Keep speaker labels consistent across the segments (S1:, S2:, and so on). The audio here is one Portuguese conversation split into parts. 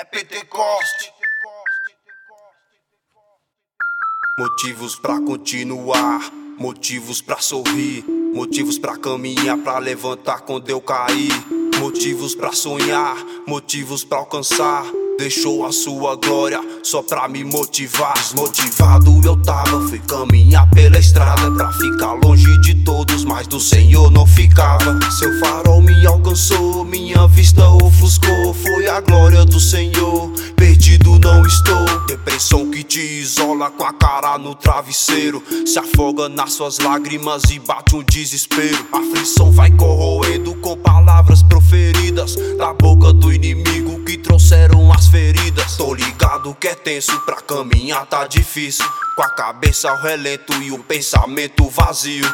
S1: Pentecoste. Motivos pra continuar, motivos pra sorrir, motivos pra caminhar, pra levantar quando eu cair. Motivos pra sonhar, motivos pra alcançar. Deixou a sua glória só pra me motivar. Desmotivado eu tava, fui caminhar pela estrada pra ficar longe de todos, mas do Senhor não ficava. Seu farol me alcançou, minha vista ofuscou. Foi a glória do Senhor, perdido não estou. Depressão que te isola com a cara no travesseiro, se afoga nas suas lágrimas e bate um desespero. A aflição vai corroendo com palavras proferidas da boca do inimigo que trouxeram as feridas. Tô ligado que é tenso, pra caminhar tá difícil, com a cabeça ao relento e o pensamento vazio.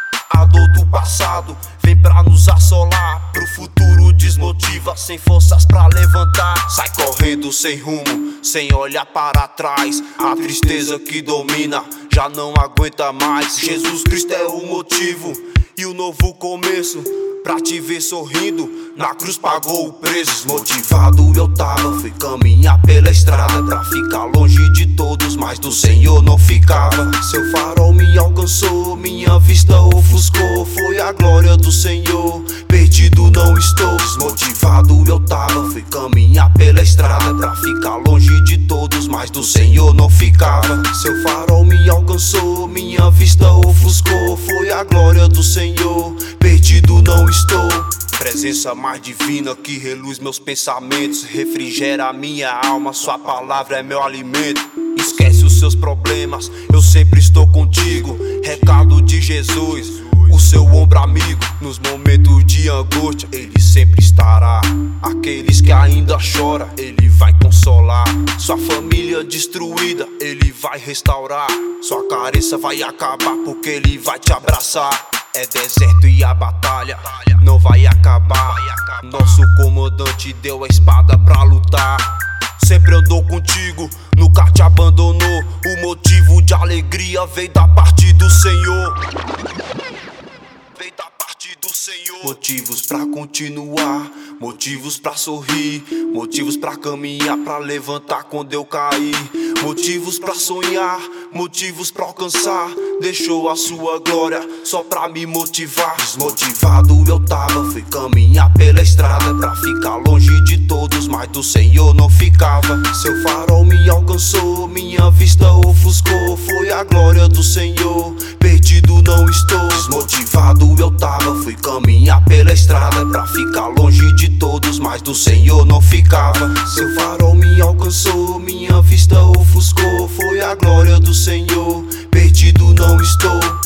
S1: A dor do passado vem pra nos assolar, pro futuro desmotiva, sem forças pra levantar. Sai correndo sem rumo, sem olhar para trás. A tristeza que domina já não aguenta mais. Jesus Cristo é o motivo e o novo começo, pra te ver sorrindo, na cruz pagou o preço. Desmotivado eu tava, fui caminhar pela estrada pra ficar longe de todos, mas do Senhor não ficava. Seu farol me alcançou, minha vista ofuscou. Foi a glória do Senhor, perdido não estou. Desmotivado eu tava, fui caminhar pela estrada pra ficar longe de todos, mas do Senhor não ficava. Seu farol me alcançou, minha vista ofuscou. Foi a glória do Senhor, perdido não estou. Presença mais divina que reluz meus pensamentos, refrigera a minha alma, sua palavra é meu alimento. Esquece os seus problemas, eu sempre estou contigo. Recado de Jesus, o seu ombro amigo. Nos momentos de angústia, ele sempre estará. Aqueles que ainda choram, ele vai consolar. Sua família destruída, ele vai restaurar. Sua carência vai acabar porque ele vai te abraçar. É deserto e a batalha não vai acabar. Nosso comandante deu a espada pra lutar. Sempre andou contigo, nunca te abandonou. O motivo de alegria veio da parte do Senhor. Veio da parte do Senhor. Motivos pra continuar, motivos pra sorrir, motivos pra caminhar, pra levantar quando eu cair. Motivos pra sonhar, motivos pra alcançar. Deixou a sua glória só pra me motivar. Desmotivado eu tava, fui caminhar pela estrada pra ficar longe de todos, mas do Senhor não ficava. Seu farol me alcançou, minha vista ofuscou. Foi a glória do Senhor, perdido não estou. Desmotivado eu tava, fui caminhar pela estrada pra ficar longe de todos, mas do Senhor não ficava. Seu farol me alcançou, minha vista ofuscou. Foi a glória do Senhor, perdido não estou.